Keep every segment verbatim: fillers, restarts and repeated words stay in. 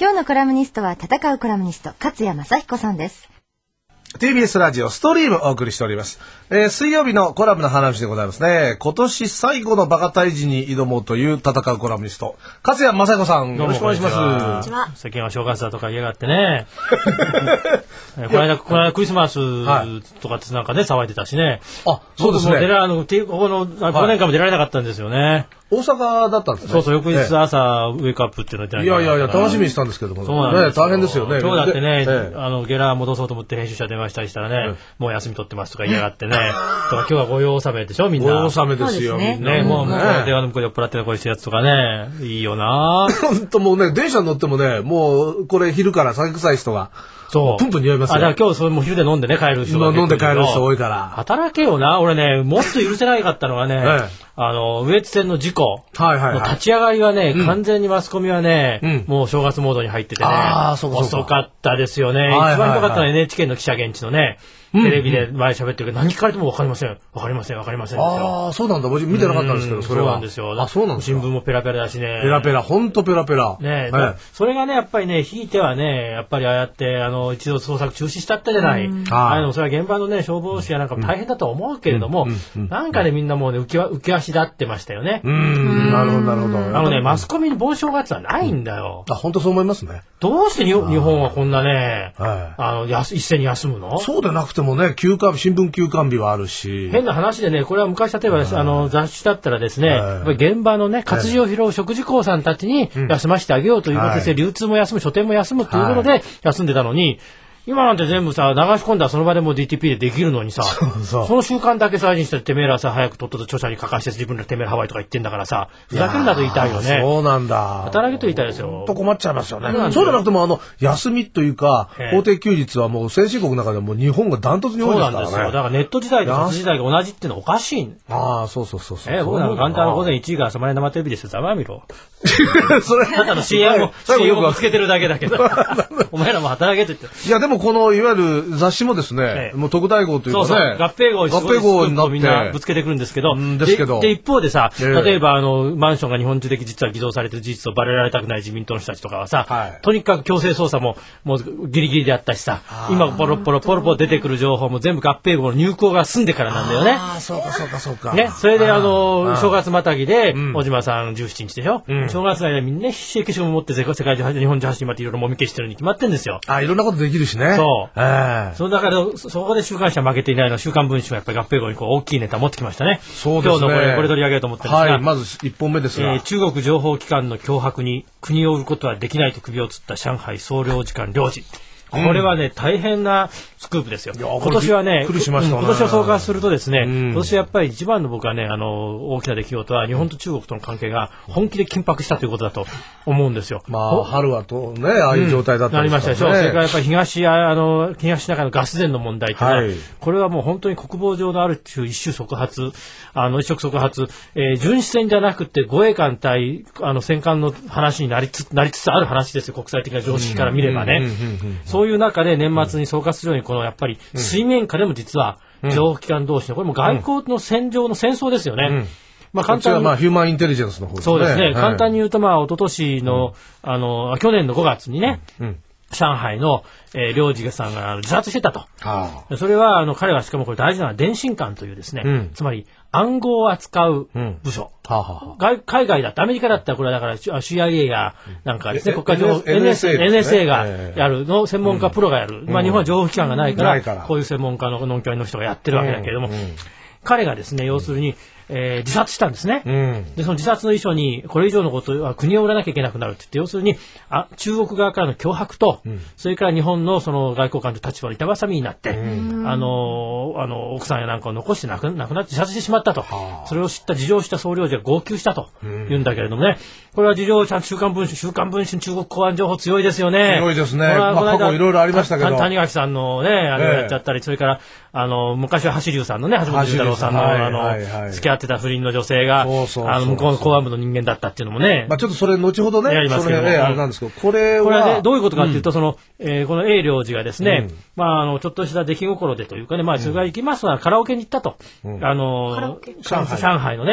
今日のコラムニストは戦うコラムニスト勝谷正彦さんです。 ティービーエス ラジオストリームお送りしております、えー、水曜日のコラムの話でございますね。今年最後のバカ退治に挑もうという戦うコラムニスト勝谷正彦さん、よろしくお願いします。こんにちは。 世間は正月だとか言いやがってねこの間この間クリスマスとかってなんかね騒いでたしね。 あ、そうですね。 出らあのここの忘年会も出られなかったんですよね。 大阪だったんですね。 そうそう、翌日朝、ええ、ウェイクアップっていうのをやってない。 いやいやいや、楽しみにしたんですけども、 そうなんですよ、 ね、大変ですよね。 今日だってね、 ええ、 あのゲラ戻そうと思って編集者電話したりしたらね、ええ、もう休み取ってますとか言いやがってねとか今日は御用納めでしょみんな。 御用納めですよ、 ね、みんなね、もう向こうの電話の向こうで酔っ払ってるこういうやつとかね、いいよな本当もうね、電車に乗ってもね、もうこれ昼から酒臭い人がそうプンプン匂いますよ。 あ、だから今日それも昼で飲んでね帰る人が飲んで帰る人多いから働けよな。俺ね、もっと許せなかったのはね、ええ、あの上越線の事故の立ち上がりはね、はいはいはい、完全にマスコミはね、うん、もう正月モードに入っててね、あ、そうかそうか、遅かったですよね、はいはいはい、一番ひどかったのは エヌエイチケー の記者現地のね、テレビで前喋ってるけど、何聞かれても分かりません分かりません分かりませんですよ。 ああ、そうなんだ。見てなかったんですけど、それは。 そうなんですよ。 あ、そうなんですか。 新聞もペラペラだしね。 ペラペラ、ほんとペラペラ。 ねえ、はい、それがね、やっぱりね、ひいてはね、やっぱりああやって、あの、一度捜索中止したったじゃない。ああの、それは現場のね、消防士やなんかも大変だと思うけれども、なんかね、みんなもうね、浮き浮き足立ってましたよね。 うん、なるほど、なるほど。 あのね、マスコミに盆正月はないんだよ。 あ、本当そう思いますね。 どうして日本はこんなね、あの、一斉に休むの？ そうでなくてもね、休暇、新聞休館日はあるし。 変な話でね、これは昔例えばあの雑誌だったらですね、やっぱり現場のね、活字を拾う食事工さんたちに休ませてあげようということで、流通も休む、書店も休むということで休んでたのに、今なんて全部さ、流し込んだらその場でもう ディーティーピー でできるのにさ、そうそう、その習慣だけ大事にしててめえらさ、早くとっとと著者に書かせて自分でてめえらハワイとか言ってんだからさ、ふざけんなと言いたいよね。 そうなんだ。 働けと言いたいですよ。 ほんと困っちゃいますよね。そうじゃなくても、あの、休みというか、法定休日はもう先進国の中でも日本がダントツに多いですからね。そうなんですよ。だからネット時代と活字時代が同じっていうのはおかしい。 ああ、そうそうそうそう。 え、僕なんか簡単な午前いちじから朝まで生テレビですよ。ざまみろ。 それ、 ただの シーエム を、シーエム をつけてるだけだけど。お前らも働けって言って。 いや、でもこの、いわゆる雑誌もですね、ええ、もう特大号というかね、そうそう、 合併号に合併号になってみんなぶつけてくるんですけど、ですけどで、で一方でさ、ええ、例えばあのマンションが日本中的実は偽造されてる事実をバレられたくない自民党の人たちとかはさ、はい、とにかく強制捜査ももうギリギリであったしさ、今ポロポロポロポロ出てくる情報も全部合併号の入稿が済んでからなんだよね。 ああ、そうかそうかそうか。 ね、それであの正月またぎで、うん、小島さんじゅうしちにちでしょ。うん、正月の間みんな必死で消しゴム持って世界中日本中走り回っていろいろもみ消してるに決まってるんですよ。 あ、いろんなことできるしね。 そう。ええ、そうだからそこで週刊誌は負けていないのは週刊文春がやっぱり合併号にこう大きいネタ持ってきましたね。 そうですね。 今日のこれこれ取り上げようと思ってるんですが、 はい、まずいっぽんめですが、 えー、中国情報機関の脅迫に国を売ることはできないと首をつった上海総領事館領事。これはね、うん、大変なスクープですよ。今年はね、 びっくりしましたね。 今年を総括するとですね、うん、今年やっぱり一番の僕はね、あの、大きな出来事は日本と中国との関係が本気で緊迫したということだと思うんですよ。 まあ、春はとね、ああいう状態だったんですからね。うん、なりましたでしょ。 それからやっぱり東、あの、東シナ海のガス田の問題というのは、はい、これはもう本当に国防上のある種一種即発、あの、一触即発、えー、巡視船じゃなくて護衛艦対、あの、戦艦の話になりつつ、なりつつある話ですよ。国際的な常識から見ればね。そういう中で年末末に総括するようにこのやっぱり水面下でも実は情報機関同士のこれも外交の戦場の戦争ですよね。うんうん、まあ簡単にまあヒューマンインテリジェンスの方ですね。 そうですね。はい、簡単に言うとまあ一昨年の、うん、あの去年のごがつにね、うん、上海の、えー、領事さんが自殺してたと。はあ、それはあの彼はしかもこれ大事なのは電信官というですね、うん、つまり暗号を扱う部署、うんはあはあ、海外だってアメリカだったらこれはだから、シーアイエー やなんかですね、国家情報 エヌエスエー がやるの専門家プロがやる、うん、まあ日本は情報機関がないから、うん、からこういう専門家のノンキャリの人がやってるわけだけれども、うんうん、彼がですね要するに、えー、自殺したんですね、うん、でその自殺の遺書にこれ以上のことは国を売らなきゃいけなくなるって言って要するにあ中国側からの脅迫と、うん、それから日本のその外交官と立場の板挟みになって、うん、あのあの奥さんやなんかを残して亡く、亡くなって自殺してしまったと、はあ、それを知った事情を知った総領事が号泣したと言うんだけれどもね、これは事情ちゃんと週刊文春週刊文春中国公安情報強いですよね。 強いですね。まあ、過去いろいろありましたけど谷垣さんのねあれをやっちゃったり、えー、それからあの昔は橋龍さんのね橋本龍太郎さんの、はい、あの、はいはい、付き合ってた不倫の女性がそうそうそうそうあの向こうの公安部の人間だったっていうのもね、 まあ、ちょっとそれ後ほどねやりますけども、 それ、ね、あれなんですけどこれはこれは、ね、どういうことかというと、うん、そのえー、この A 領事がですね、うんまあ、あのちょっとした出来心でというかね、まあ、それから行きますのはカラオケに行ったと、うん、あの上海、上海のね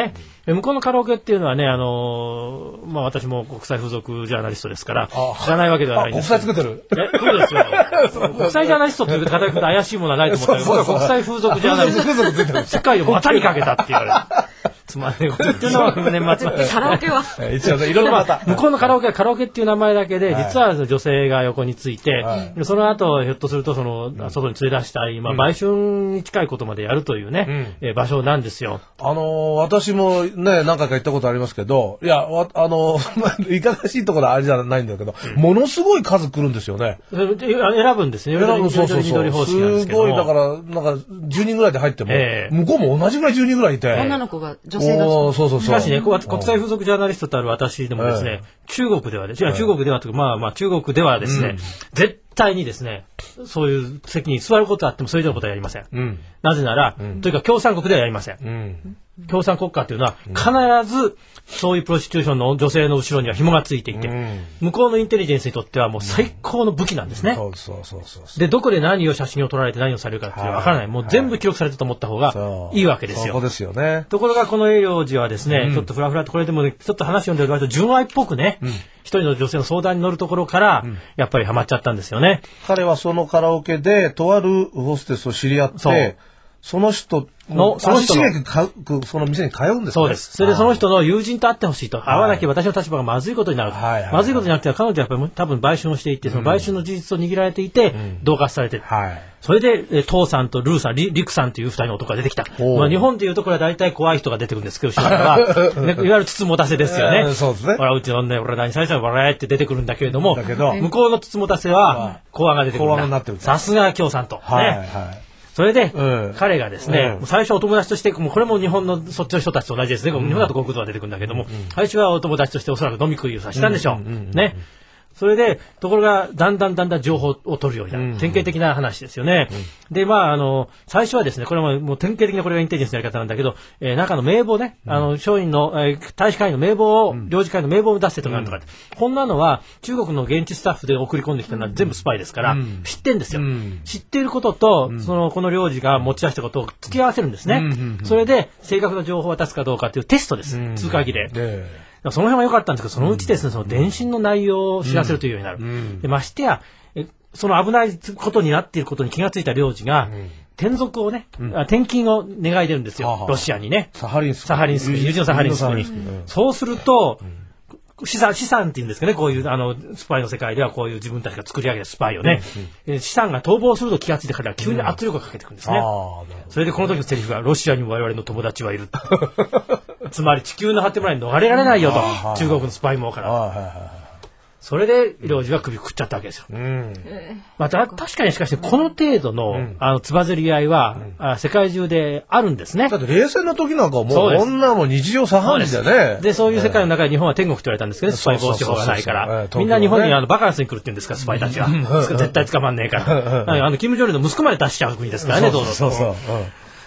向こうのカラオケっていうのはね、あのー、まあ私も国際風俗ジャーナリストですから、知らないわけではないんです。 国際作ってるえ、そうですよ。国際ジャーナリストっていう方々怪しいものはないと思ったけど、僕は国際風俗ジャーナリスト、世界を股にかけたって言われる。つまんないこと言ってるのは年末。 カラオケは一応ね、いろんなまた。 向こうのカラオケはカラオケっていう名前だけで、実は女性が横について、その後、ひょっとするとその、外に連れ出したり、まあ、売春に近いことまでやるというね、場所なんですよ。 あの、私もね、何回か行ったことありますけど、いや、あの、いかがわしいところあれじゃないんだけど、ものすごい数来るんですよね。 選ぶんですね。 選ぶ、そうそうそう。すごい、だから、なんか、じゅうにんぐらいで入っても、向こうも同じぐらいじゅうにんぐらいいて。 女の子が、女性が。 そうそうそう。 しかしね、国際風俗ジャーナリストとある私でもですね、中国ではですね、中国ではというか、まあまあ中国ではですね、絶対にですね、そういう席に座ることがあってもそれ以上のことはやりません。なぜなら、というか共産国ではやりません。共産国家というのは必ずそういうプロスティューションの女性の後ろには紐がついていて、向こうのインテリジェンスにとってはもう最高の武器なんですね。で、どこで何を写真を撮られて何をされるかっていうのは分からない。もう全部記録されてると思った方がいいわけですよ。 そうですよね。 ところがこの栄養寺はですね、ちょっとフラフラとこれでも、ね、ちょっと話読んでる割と純愛っぽくね、一人の女性の相談に乗るところから、やっぱりハマっちゃったんですよね。 彼はそのカラオケでとあるホステスを知り合って、その人の、その人の、その店に通うんですか？ そうです。それでその人の友人と会ってほしいと。会わなきゃ私の立場がまずいことになる。はい、まずいことになっては彼女はやっぱり多分売春をしていて、その売春の事実を握られていて、同化されてる。はい、それで、父さんとルーさん、リクさんという二人の男が出てきた。まあ日本でいうとこれは大体怖い人が出てくるんですけど、後ろから、ね、いわゆるつつもたせですよね。えー、そうですね。ほら、うちのね、俺何されたら笑えって出てくるんだけれども、だけど向こうのつつもたせは、公安が出てくるんだ。公安になってる。さすが共産と。はい、ね。はい、それで、うん、彼がですね、うん、最初お友達として、もうこれも日本のそっちの人たちと同じですね。うん、日本だとこういうことが出てくるんだけども、うん、最初はお友達としておそらく飲み食いをさしたんでしょう。うんうんうん、ね。それで、ところが、だんだんだんだん情報を取るようになる。うんうん、典型的な話ですよね。うん、で、まあ、あの、最初はですね、これももう典型的なこれがインテリジェンスのやり方なんだけど、えー、中の名簿ね、うん、あの、商員の、えー、大使会員の名簿を、うん、領事会の名簿を出せとかなんとか、うん、こんなのは、中国の現地スタッフで送り込んできたのは全部スパイですから、うん、知ってんですよ。うん、知っていることと、うん、その、この領事が持ち出したことを付き合わせるんですね。うんうんうん、それで、正確な情報を渡すかどうかっていうテストです。うん、通過儀礼。その辺は良かったんですけど、そのうちですね、その電信の内容を知らせるというようになる。うん、でましてや、え、その危ないことになっていることに気がついた領事が、うん、転属をね、うん、転勤を願い出るんですよ、ははロシアにね。 サハリンスク。 サハリンスク、友人のサハリンスクに。うん、そうすると、うん、資産、資産って言うんですかね、こういう、あの、スパイの世界ではこういう自分たちが作り上げたスパイをね、うんうん、資産が逃亡すると気がついてから急に圧力をかけていくんですね。うん、それでこの時のセリフが、ロシアにも我々の友達はいる。つまり地球の果てまで逃れられないよと、うん、中国のスパイ網から。それで領事は首食っちゃったわけですよ。うん、まあ、確かにしかしこの程度の、うん、あのつばぜり合いは、うん、あ世界中であるんですね。 だって冷戦の時なんかもうこんなも日常茶飯事でね。 でそういう世界の中で日本は天国と言われたんですけど、ね、スパイ防止法がないから、みんな日本にあのバカンスに来るって言うんですか、スパイたちは。絶対捕まんねえから。あのキム・ジョンイルの息子まで出しちゃう国ですからね、どうぞ。そうそうそう。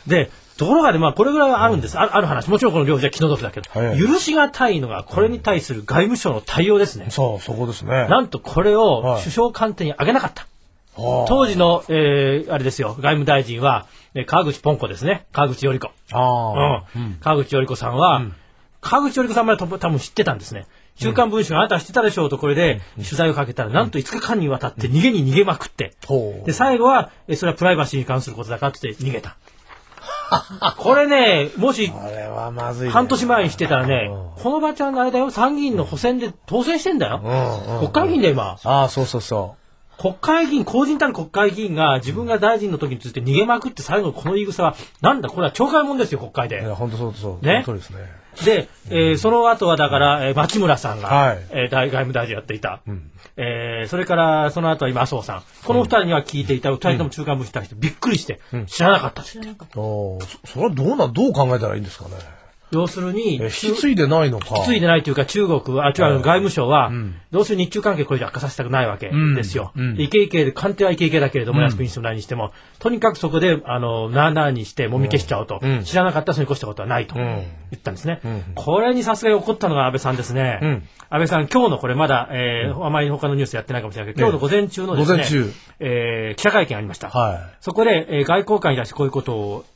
でところがね、まあ、これぐらいはあるんです。うん、あ, ある話。もちろんこの領事は気の毒だけど、はい、許しがたいのが、これに対する外務省の対応ですね。 そう、そこですね。 なんとこれを首相官邸にあげなかった。はい、当時の、えー、あれですよ、外務大臣は、川口ポンコですね。川口頼子。あうんうん、川口頼子さんは、うん、川口頼子さんまで多分知ってたんですね。週刊文春、あなたは知ってたでしょうと、これで取材をかけたら、なんといつかかんにわたって逃げに逃げまくって、うん、で、最後は、それはプライバシーに関することだからって逃げた。これね、もし、半年前にしてたらね、このばちゃんのあれだよ、参議院の補選で当選してんだよ。国会議員で今。 ああ、そうそうそう。 国会議員、公人たる国会議員が自分が大臣の時について逃げまくって最後のこの言い草は、なんだ、これは懲戒もんですよ、国会で。 いや、本当そうそう。 ね。 そうですね。 で、えー、その後はだから、えー、町村さんが、はい、えー、外務大臣やっていた。うん、えー、それからその後は今麻生さん。この二人には聞いていた、二、うん、人とも中間部に対してびっくりして、うん、知らなかった。知らなかった。 おそ、それはどうな、どう考えたらいいんですかね。 要するに、 引き継いでないのか。 引き継いでないというか、中国、あ、違う、外務省は、うん、どうせ日中関係これ以上悪化させたくないわけですよ。うんうん、イケイケで、官邸はイケイケだけれども、安くにしても何にしても、とにかくそこで、あの、なあなあにして、もみ消しちゃおうと。うん、知らなかったらそれに越したことはないと、言ったんですね。うん、これにさすがに怒ったのが安倍さんですね。うん、安倍さん、今日のこれまだ、えー、あまり他のニュースやってないかもしれないけど、今日の午前中のですね、午前中、えー、記者会見ありました。はい、そこで、えー、外交官に対してこういうことを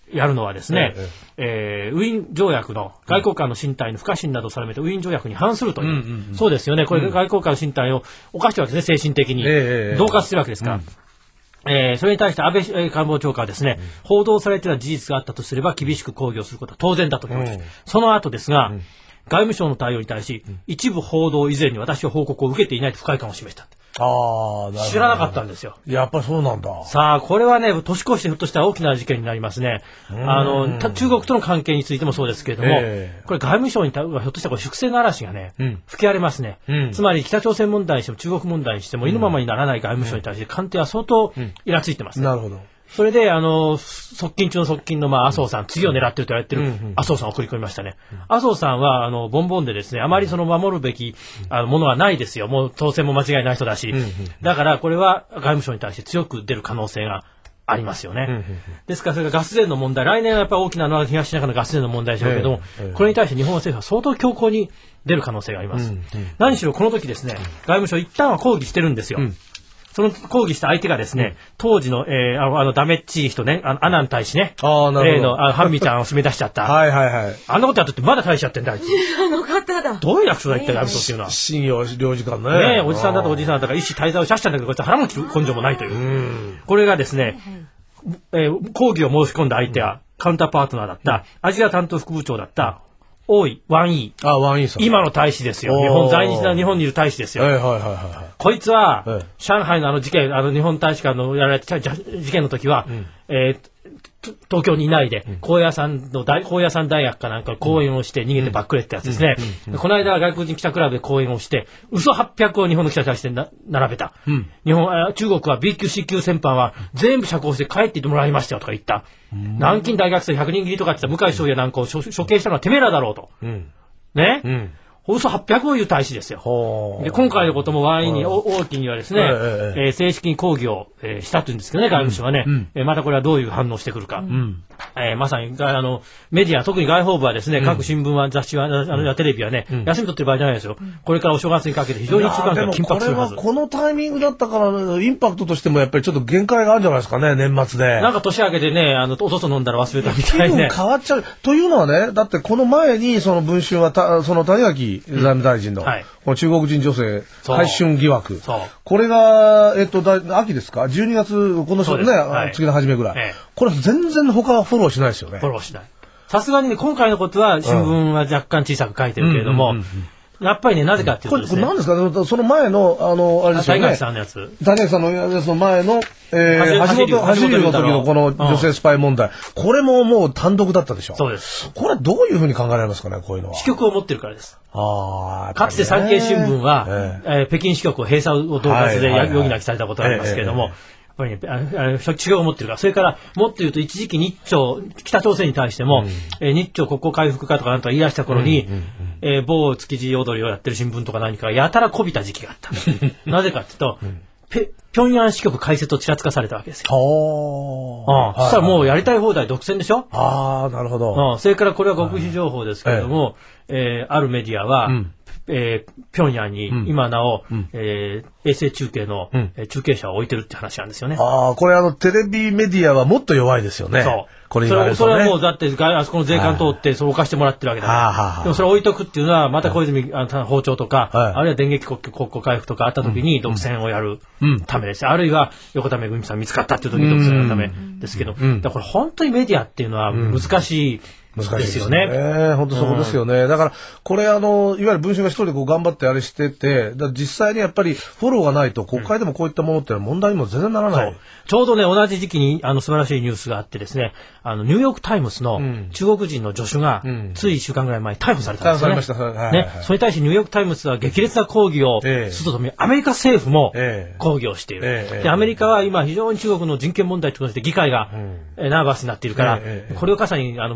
やるのはですね、 ええーウィーン条約の外交官の身体の不可侵などを定めたウィーン条約に反するという、 うんうんうん、 そうですよね、これ外交官の身体を犯してるわけですね、精神的に、 ええ、 恫喝してるわけですから。うん、えー、それに対して安倍官房長官はですね、うん、報道されている事実があったとすれば厳しく抗議をすることは当然だと思います。うん、その後ですが、うん、外務省の対応に対し、うん、一部報道以前に私は報告を受けていないと不快感を示した。 ああ、 知らなかったんですよ。 やっぱりそうなんだ。 さあ、これはね、年越してひょっとしたら大きな事件になりますね。あの、中国との関係についてもそうですけれども、えー、これ外務省にはひょっとしたら粛清の嵐がね、うん、吹き荒れますね、うん。つまり北朝鮮問題にしても中国問題にしても、意のままにならない外務省に対して官邸は相当イラついてますね。 うんうん、なるほど。 それで、あの、側近中の側近の、まあ、麻生さん、次を狙ってると言われてる麻生さんを送り込みましたね。麻生さんは、あの、ボンボンでですね、あまりその守るべき、あの、ものはないですよ。もう当選も間違いない人だし。だから、これは外務省に対して強く出る可能性がありますよね。ですから、それがガス田の問題、来年はやっぱり大きなのは東シナ海のガス田の問題でしょうけども、これに対して日本政府は相当強硬に出る可能性があります。何しろこの時ですね、外務省一旦は抗議してるんですよ。その抗議した相手がですね、うん、当時の、えー、あの、あのダメっちい人ね、あのアナン大使ね。 ああ、なるほど。 例の、あの、ハンミちゃんを締め出しちゃった。 はいはいはい。 あんなことやってってまだ大使やってんだ、あいつ。 あの方だ。 どういう役所だ、一体外務省っていうのは。 信用領事館ね。 ねえ、おじさんだとおじさんだとか、一種滞在をしゃしたんだけど、こいつ腹も切る根性もないという。うん、これがですね、えー、抗議を申し込んだ相手は、うん、カウンターパートナーだった、うん、アジア担当副部長だった、大井、ワンイー。 あ、ワンイーさん。 今の大使ですよ。日本、在日な日本にいる大使ですよ。 はいはいはいはい。 こいつは、はい、上海のあの事件、あの日本大使館のやられた事件の時は、うん、えー、東京にいないで、うん、高野山の大、高野山大学かなんか講演をして逃げてばっくれってやつですね。うんうん、この間外国人記者クラブで講演をして、嘘はっぴゃくを日本の記者に対してな並べた。うん、日本、中国は ビー 級、C 級戦犯は全部釈放して帰っていってもらいましたよとか言った。うん、南京大学生ひゃくにん切りとかって言った向井翔也なんかを処刑したのはてめえらだろうと。うんね、うん、嘘はっぴゃくを言う大使ですよ。で今回のこともワインに、王毅にはですね、えーえー、正式に抗議を、えー、したというんですけどね、外務省はね、うんえー、またこれはどういう反応をしてくるか。うんえー、まさにあのメディア、特に外報部はですね、うん、各新聞は雑誌は、あのテレビはね、うん、休み取ってる場合じゃないですよ。これからお正月にかけて非常に一番が緊迫するはず。 これはこのタイミングだったから、インパクトとしてもやっぱりちょっと限界があるんじゃないですかね、年末で。 なんか年明けでね、あのおそそ飲んだら忘れたみたいね。 変わっちゃう。というのはね、だってこの前にその文春はたその谷垣財務大臣の、うんはい、この中国人女性買春疑惑、これがえっとだ秋ですか、じゅうにがつこの人ね、はい、次の初めぐらい、ええ、これ全然他はフォローしないですよね。 フォローしない。さすがにね、今回のことは新聞は若干小さく書いてるけれども、うんうんうんうん、やっぱりね、なぜかっていうとですね、 これ、これ何ですか、その前の、あの、あれですよね。 谷垣さんのやつ。 谷垣さんのやつの前の、えー、橋本、橋本の時のこの女性スパイ問題、うん。これももう単独だったでしょ。 そうです。 これはどういうふうに考えられますかね、こういうのは。 支局を持ってるからです。 ああ、 かつて産経新聞は、えーえー、北京支局を閉鎖を恫喝で容疑なきされたことがありますけれども、やっぱりね、あの違うを持ってるから。それから、もっと言うと一時期日朝、北朝鮮に対しても、うんえー、日朝国交回復かとかなんとか言い出した頃に、うんうんうんえー、某築地踊りをやってる新聞とか何かがやたらこびた時期があった。なぜかっていうと、うん平壌支局開設をちらつかされたわけですよ。ああ、そしたらもうやりたい放題独占でしょ。 ああ、なるほど。 あそれからこれは極秘情報ですけれども、ええー、あるメディアは、うんえー、平壌に今なお、うんえー、衛星中継の、うん、中継車を置いてるって話なんですよね。 ああ、これあのテレビメディアはもっと弱いですよね。そう。これ言われるとね。 それはもうだってあそこの税関通ってそれを置かしてもらってるわけだから。はあはあ、でもそれを置いとくっていうのはまた小泉あの包丁とか、はい、あるいは電撃国交回復とかあった時に独占をやるためです。うん、あるいは横田めぐみさん見つかったっていう時に独占のためですけど、うん、だからこれ本当にメディアっていうのは難しい。難しいですよね。 本当そこですよね。うん、だから、これあの、いわゆる文春が一人でこう頑張ってあれしてて、だ実際にやっぱりフォローがないと国会でもこういったものってのは問題にも全然ならない。うん、 ちょうどね、同じ時期にあの素晴らしいニュースがあってですね、あの、ニューヨークタイムズの中国人の助手が、うん、ついいっしゅうかんぐらい前に逮捕されたんですよね。逮捕されました。はいはいはい、ね。それに対してニューヨークタイムズは激烈な抗議をするとともに、アメリカ政府も抗議をしている。えーえー、で、アメリカは今非常に中国の人権問題として議会が、うん、ナーバスになっているから、えーえー、これを傘にあの武器として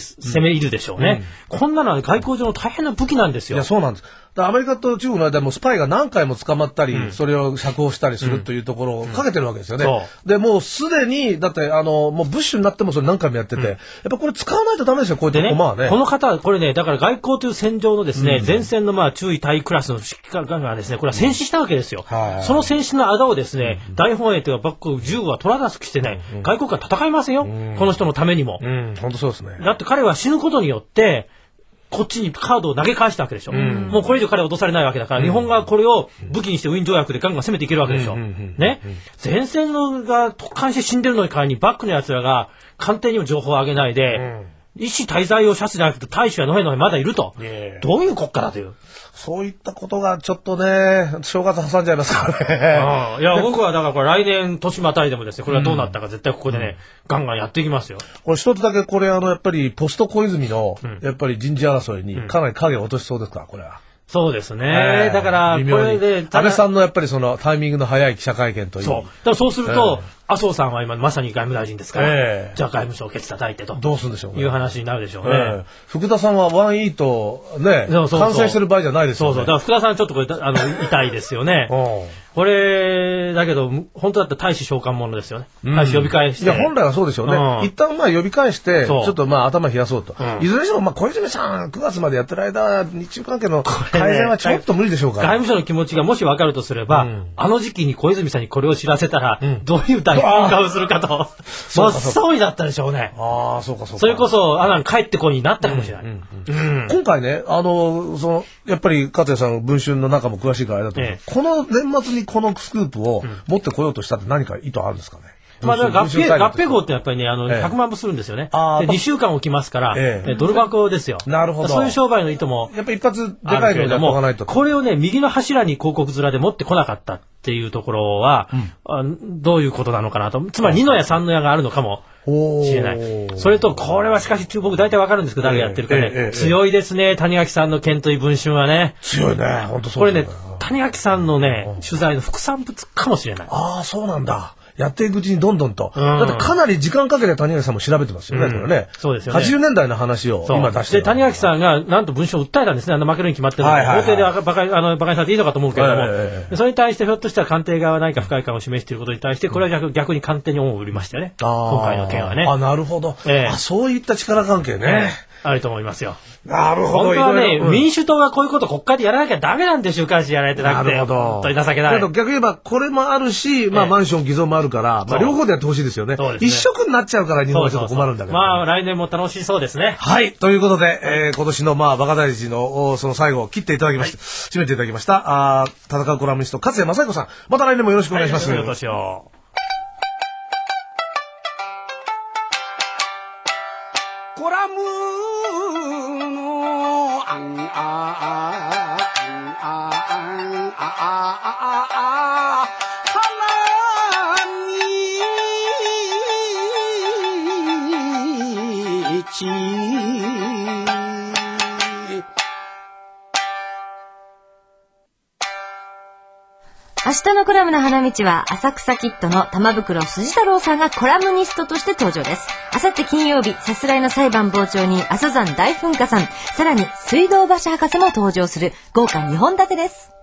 攻め入るでしょうね。うん、こんなのは外交上の大変な武器なんですよ。 いや、そうなんです。アメリカと中国の間もスパイが何回も捕まったり、うん、それを釈放したりするというところをかけてるわけですよね。うんうん、で、もうすでに、だって、あの、もうブッシュになってもそれ何回もやってて、うん、やっぱこれ使わないとダメですよ、こういったね、 駒はね。 この方は、これね、だから外交という戦場のですね、うん、前線のまあ中尉隊クラスの指揮官がですね、これは戦死したわけですよ。うん、その戦死のあだをですね、うん、大本営というかバック銃は取らなくしてね、うん、外交官戦いませんよ、うん、この人のためにも。 うん、本当そうですね。 だって彼は死ぬことによって、こっちにカードを投げ返したわけでしょ。うん、もうこれ以上彼は落とされないわけだから、うん、日本がこれを武器にしてウィーン条約でガンガン攻めていけるわけでしょ。うん、ね、うん、前線のが突貫して死んでるのに代わりにバックの奴らが官邸にも情報を上げないで、うん、医師滞在を射すじゃなくて大使はのへのへまだいると。どういう国家だという。 そういったことがちょっとね、正月挟んじゃいますからね。 いや、僕はだからこれ来年年またいでもですね、これはどうなったか絶対ここでね、うん、ガンガンやっていきますよ。 これ一つだけこれあの、やっぱりポスト小泉の、うん、やっぱり人事争いにかなり影を落としそうですか、これは。 そうですね。だから、これで、 安倍さんのやっぱりそのタイミングの早い記者会見という。 そう。だからそうすると、麻生さんは今まさに外務大臣ですから、えー、じゃあ外務省をケツ叩いてと。 どうするんでしょうね。 いう話になるでしょうね。えー、 福田さんはワンイートね、そうそうそう、感染してる場合じゃないですよね。 そうそう。だから福田さんちょっとこれ、あの、痛いですよね。これ、だけど、本当だったら大使召喚ものですよね。うん、大使呼び返して。 いや、本来はそうでしょうね。うん、一旦まあ呼び返して、ちょっとまあ頭冷やそうと。うん、いずれにしても、まあ小泉さん、くがつまでやってる間、日中関係の改善はちょっと無理でしょうから。 外務省の気持ちがもし分かるとすれば、うん、あの時期に小泉さんにこれを知らせたら、うん、どういう大変化をするかと。真っ青になったでしょうね。 ああ、そうかそうか。 それこそ、アナン帰ってこいになったかもしれない。うんうんうん、今回ね、あの、その、やっぱり、勝谷さん、文春の中も詳しいからあれだと思う、ええ、この年末にこのスクープを持ってこようとしたって何か意図あるんですかね。 まあ、合併、合併号ってやっぱりね、あの、ひゃくまん部するんですよね。で、にしゅうかん置きますから、ええ、ドル箱ですよ。 なるほど。 そういう商売の意図も。 やっぱり一発でかいのでやっておかないと。 これをね、右の柱に広告面で持ってこなかったっていうところは、うん、どういうことなのかなと。つまりにの矢さんの矢があるのかもしれない。それと、これはしかし、僕大体わかるんですけど、誰がやってるかね。えええ、強いですね、谷垣さんの剣とい文春はね。 強いね、本当そう。 これね、谷垣さんのね、取材の副産物かもしれない。 ああ、そうなんだ。やっていくうちにどんどんと。うん、だってかなり時間かけて谷垣さんも調べてますよね、うん、これね。 そうですよね。 はちじゅうねんだいの話を今出してる。 で、谷垣さんがなんと文章を訴えたんですね。あの負けるに決まってるので。法廷でバカ、あの、バカにされていいのかと思うけれども。えー、それに対してひょっとしたら官邸側は何か不快感を示していることに対して、これは逆、逆に官邸に恩を売りましたよね。今回の件はね。 あ、なるほど。えー、あ、そういった力関係ね。 あると思いますよ。 なるほど。 本当はね、うん、民主党がこういうこと国会でやらなきゃダメなんで週刊誌やられてなくて。なるほど。本当に情けない。 けど逆に言えば、これもあるし、まあ、マンション偽造もあるから、まあ、両方でやってほしいですよね。そうですね。一色になっちゃうから日本はちょっと困るんだけど。 そうそうそう、まあ、来年も楽しそうですね。 はい。ということで、えー、今年の、まあ、バカ大臣の、その最後を切っていただきました。はい、締めていただきました。あ戦うコラムニスト、勝谷正彦さん。また来年もよろしくお願いします。 はい、よろしくお願いします。 コラムのあんああああああ花明日のコラムの花道は浅草キッドの玉袋筋太郎さんがコラムニストとして登場です。あさって金曜日、さすらいの裁判傍聴に阿蘇山大噴火さん、さらに水道橋博士も登場する豪華にほん立てです。